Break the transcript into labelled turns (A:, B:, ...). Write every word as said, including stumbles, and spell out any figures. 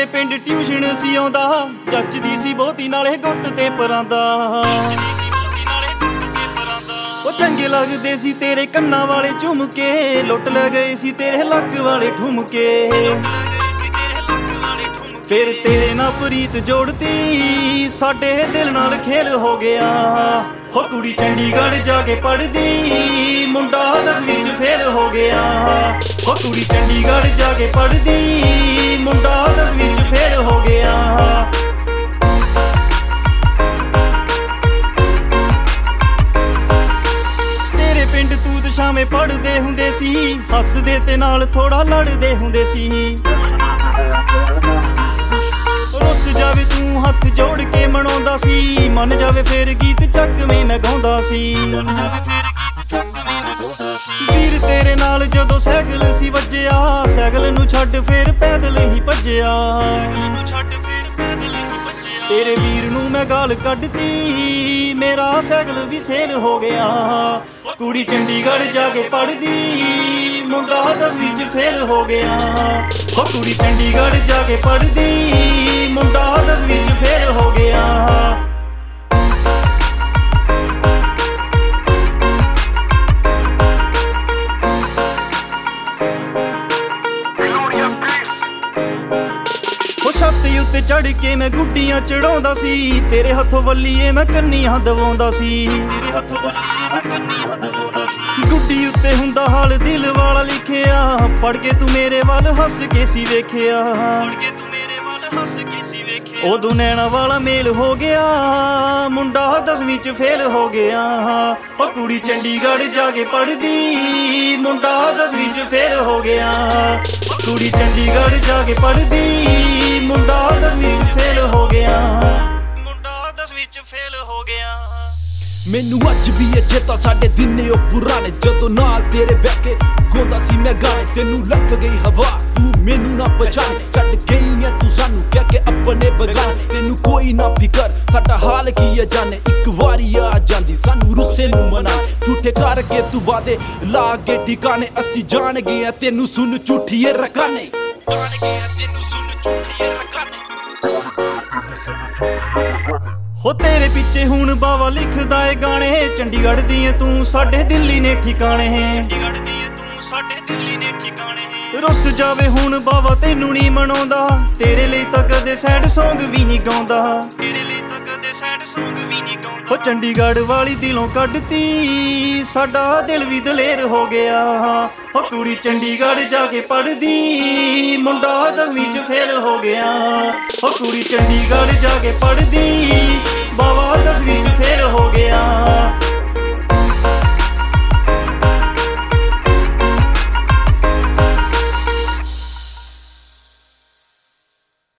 A: ਪਿੰਡ ਟਿਊਸ਼ਨ ਸੀ ਆਉਂਦਾ, ਜੱਜਦੀ ਸੀ ਬਹੁਤੀ ਨਾਲੇ ਗੁੱਤ ਤੇ ਪਰਾਂਦਾ। ਉਹ ਚੰਗੇ ਲੱਗਦੇ ਸੀ ਤੇਰੇ ਕੰਨਾਂ ਵਾਲੇ ਝੁਮਕੇ, ਲੁੱਟ ਲੈ ਗਏ ਸੀ ਤੇਰੇ ਲੱਕ ਵਾਲੇ ਠੁਮਕੇ। ਫਿਰ ਤੇਰੇ ਨਾਲ ਪ੍ਰੀਤ ਜੋੜਤੀ, ਸਾਡੇ ਦਿਲ ਨਾਲ ਖੇਲ ਹੋ ਗਿਆ। ਹੋ ਕੁੜੀ ਚੰਡੀਗੜ੍ਹ ਜਾ ਕੇ ਪੜ੍ਹਦੀ, ਮੁੰਡਾ ਦਸਵੀਂ ਚ ਫੇਲ ਹੋ ਗਿਆ। ਹੋ ਕੁੜੀ ਚੰਡੀਗੜ੍ਹ ਜਾ ਕੇ ਪੜ੍ਹਦੀ, ਮੁੰਡਾ ਦਸਵੀਂ ਚ ਫੇਲ ਹੋ ਗਿਆ। ਤੇਰੇ ਪਿੰਡ ਤੂਤ ਸ਼ਾਮੇ ਪੜ੍ਹਦੇ ਹੁੰਦੇ ਸੀ, ਹੱਸਦੇ ਤੇ ਨਾਲ ਥੋੜਾ ਲੜਦੇ ਹੁੰਦੇ ਸੀ। ਰੁੱਸ ਜਾਵੇ ਤੂੰ ਹੱਥ ਜੋੜ ਕੇ ਮਨਾਉਂਦਾ ਸੀ, ਮੰਨ ਜਾਵੇ ਫੇਰ ਗੀਤ ਚੱਕਵੇਂ ਮੈਂ ਗਾਉਂਦਾ ਸੀ। ਵੀਰ ਤੇਰੇ ਨਾਲ ਜਦੋਂ ਸਾਈਕਲ ਸੀ ਵੱਜਿਆ, ਸਾਈਕਲ ਨੂੰ ਛੱਡ ਫੇਰ ਪੈਦਲ ਹੀ ਭੱਜਿਆ। ਤੇਰੇ ਵੀਰ ਨੂੰ ਮੈਂ ਗਾਲ ਕੱਢਤੀ, ਮੇਰਾ ਸਾਈਕਲ ਵੀ ਸੇਲ ਹੋ ਗਿਆ। ਕੁੜੀ ਚੰਡੀਗੜ੍ਹ ਜਾ ਕੇ ਪੜ੍ਹਦੀ, ਮੁੰਡਾ ਦਸਵੀਂ ਚ ਫੇਲ ਹੋ ਗਿਆ। ਹੋ ਕੁੜੀ ਚੰਡੀਗੜ੍ਹ ਜਾ ਕੇ ਪੜ੍ਹਦੀ, ਮੁੰਡਾ ਦਸਵੀਂ ਚ ਫੇਲ ਹੋ ਗਿਆ। ਛੱਤ ਉੱਤੇ ਚੜ੍ਹ ਕੇ ਮੈਂ ਗੁੱਡੀਆਂ ਚੜਾਉਂਦਾ ਸੀ, ਤੇਰੇ ਹੱਥੋਂ ਵੱਲੀਏ ਮੈਂ ਕੰਨੀਆਂ ਦਵਾਉਂਦਾ ਸੀ। ਤੇਰੇ ਹੱਥੋਂ ਵੱਲੀਏ ਮੈਂ ਕੰਨੀਆਂ ਦਵਾਉਂਦਾ ਸੀ। ਗੁੱਡੀ ਉੱਤੇ ਹੁੰਦਾ ਹਾਲ ਦਿਲ ਵਾਲਾ ਲਿਖਿਆ, ਪੜ੍ਹ ਕੇ ਤੂੰ ਮੇਰੇ ਵੱਲ ਹੱਸ ਕੇ ਸੀ ਵੇਖਿਆ। ਪੜ੍ਹ ਕੇ ਤੂੰ ਮੇਰੇ ਵੱਲ ਹੱਸ ਕੇ ਸੀ ਵੇਖਿਆ। ਉਦੋਂ ਨੈਣਾ ਵਾਲਾ ਮੇਲ ਹੋ ਗਿਆ, ਮੁੰਡਾ ਦਸਵੀਂ ਚ ਫੇਲ ਹੋ ਗਿਆ। ਉਹ ਕੁੜੀ ਚੰਡੀਗੜ੍ਹ ਜਾ ਕੇ ਪੜ੍ਹਦੀ, ਮੁੰਡਾ ਦਸਵੀਂ ਚ ਫੇਲ ਹੋ ਗਿਆ। ਕੁੜੀ ਚੰਡੀਗੜ੍ਹ ਜਾ ਕੇ ਪੜ੍ਹਦੀ, ਮੁੰਡਾ ਦਸਵੀਂ ਚ ਫੇਲ ਹੋ ਗਿਆ। ਮੁੰਡਾ ਦਸਵੀਂ ਚ ਫੇਲ ਹੋ ਗਿਆ।
B: ਮੈਨੂੰ ਅੱਜ ਵੀ ਇਹ ਚੇਤਾ ਸਾਡੇ ਦਿਨੇ ਉਹ ਪੁਰਾਣੇ, ਜਦੋਂ ਨਾਲ ਤੇਰੇ ਬਹਿ ਕੇ ਗਾਉਂਦਾ ਸੀ ਮੈਂ ਗਾਣੇ। ਤੈਨੂੰ ਲੱਗ ਗਈ ਹਵਾ, ਤੂੰ ਮੈਨੂੰ ਨਾ ਪਛਾਣ, ਛੱਡ ਗਈ ਐ ਤੂੰ ਸਾਨੂੰ ਕਹਿ ਕੇ ਆਪਣੇ ਬਗਾਨ। ਤੈਨੂੰ ਕੋਈ ਨਾ ਫਿਕਰ ਸਾਡਾ ਹਾਲ ਕੀ ਹੈ ਜਾਣੇ, ਇੱਕ ਵਾਰੀ ਆ ਜਾਂਦੀ ਸਾਨੂੰ ਰੁੱਸੇ ਨੂੰ ਮਨਾ। ਝੂਠੇ ਕਰਕੇ ਤੂੰ ਵਾਦੇ ਲਾ ਕੇ ਠਿਕਾਣੇ, ਅਸੀਂ ਜਾਣ ਗਏ ਆ ਤੈਨੂੰ ਸੁਣ ਝੂਠੀਏ ਰਕਾਨੇ। ਜਾਣ ਗਏ ਆ ਤੈਨੂੰ ਸੁਣ ਝੂਠੀਏ ਰਕਾਨੇ।
A: ਹੋ ਤੇਰੇ ਪਿੱਛੇ ਹੁਣ ਬਾਵਾ ਲਿਖਦਾ ਏ ਗਾਣੇ, ਚੰਡੀਗੜ੍ਹ ਦੀ ਤੂੰ ਸਾਡੇ ਦਿੱਲੀ ਨੇ ਠਿਕਾਣੇ। ਚੰਡੀਗੜ੍ਹ ਦੀ ਤੂੰ ਸਾਡੇ ਦਿੱਲੀ ਨੇ ਠਿਕਾਣੇ। ਰੁੱਸ ਜਾਵੇ ਹੁਣ ਬਾਵਾ ਤੈਨੂੰ ਨਹੀਂ ਮਨਾਉਂਦਾ, ਤੇਰੇ ਲਈ ਤਾਂ ਕਦੇ ਸੈਡ ਸੌਂਗ ਵੀ ਨਹੀਂ ਗਾਉਂਦਾ। ਤੇਰੇ ਲਈ ਤਾਂ ਕਦੇ ਸੈਡ ਸੌਂਗ ਵੀ ਨਹੀਂ ਗਾਉਂਦਾ। ਹੋ ਚੰਡੀਗੜ੍ਹ ਵਾਲੀ ਦਿਲੋਂ ਕੱਢਤੀ, ਸਾਡਾ ਦਿਲ ਵੀ ਦਲੇਰ ਹੋ ਗਿਆ। ਹੋ ਕੁੜੀ ਚੰਡੀਗੜ੍ਹ ਜਾ ਕੇ ਪੜ੍ਹਦੀ, ਮੁੰਡਾ ਦਸਵੀਂ ਚ ਫੇਲ ਹੋ ਗਿਆ। ਹੋ ਕੁੜੀ ਚੰਡੀਗੜ੍ਹ ਜਾ ਕੇ ਪੜ੍ਹਦੀ, ਬਾਵਾ ਦਸਵੀਂ ਚ ਫੇਲ ਹੋ ਗਿਆ।